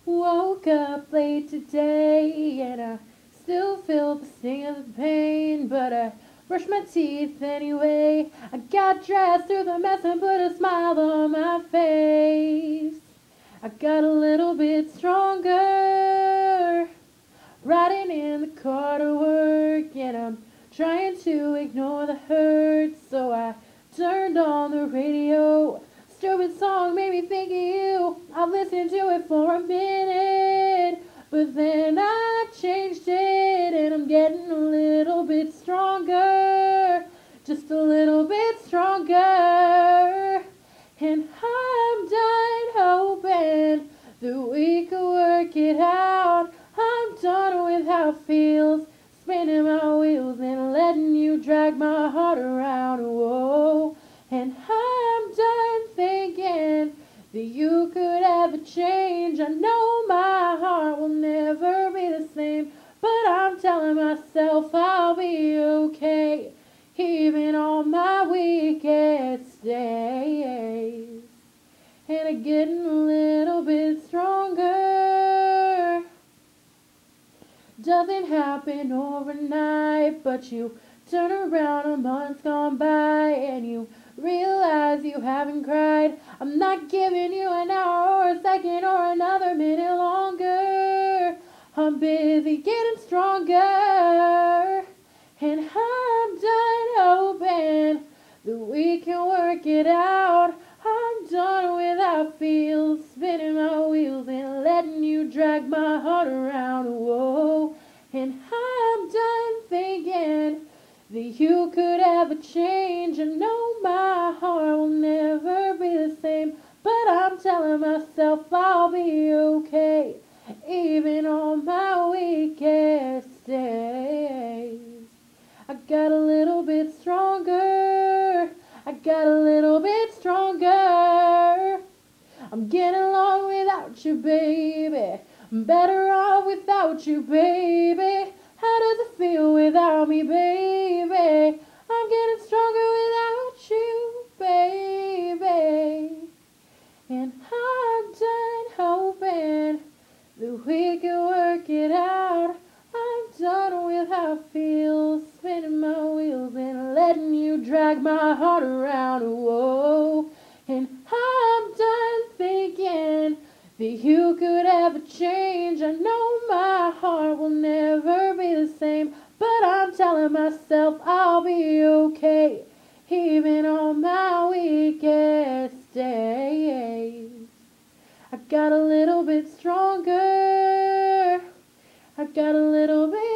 Woke up late today and I still feel the sting of the pain, but I brushed my teeth anyway. I got dressed through the mess and put a smile on my face. I got a little bit stronger riding in the car to work, and I'm trying to ignore the hurt, so I turned on the radio. Stupid song made me think of you. I listened to it for a minute, but then I changed it, and I'm getting a little bit stronger, just a little bit stronger. And I'm done hoping that we could work it out. I'm done with how it feels, spinning my wheels and letting you drag my heart around. Whoa. And I'm done thinking that you could ever change. I know my heart will never be the same, but I'm telling myself I'll be okay, even on my weakest days. And I'm getting a little bit stronger. Doesn't happen overnight, but you turn around a month gone by and you realize you haven't cried. I'm not giving you an hour or a second or another minute longer. I'm busy getting stronger, and I'm done hoping that we can work it out. I'm done with how it feels, spinning my wheels and letting you drag my heart around. Whoa. And I'm done thinking that you could ever change. I know my heart will never be the same, but I'm telling myself I'll be okay, even on my weakest days. I got a little bit stronger. I got a little bit stronger. I'm getting along without you, baby. I'm better off without you, baby. How does it feel without me, baby? I'm getting stronger without you, baby. And I'm done hoping that we can work it out. I'm done with how it feels, spinning my wheels and letting you drag my heart around. Whoa. And I'm done thinking that you could ever change. I know my heart will never be the same, but I'm telling myself I'll be okay, even on my weakest days. I got a little bit stronger. I got a little bit